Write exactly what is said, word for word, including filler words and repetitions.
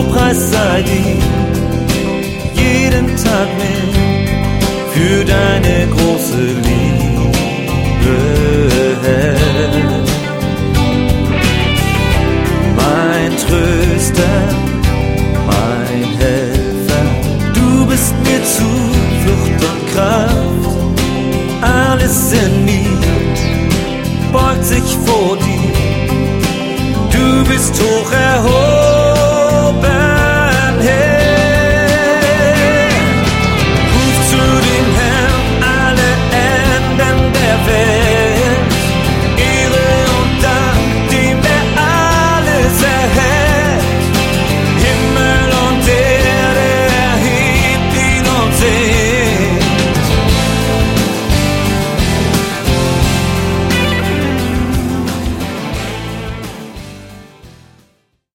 Lobpreis sei dir jeden Tag mehr für deine große Liebe, Herr. Mein Tröster, mein Helfer, du bist mir Zuflucht und Kraft. Alles in mir beugt sich vor dir, du bist hoch erhoben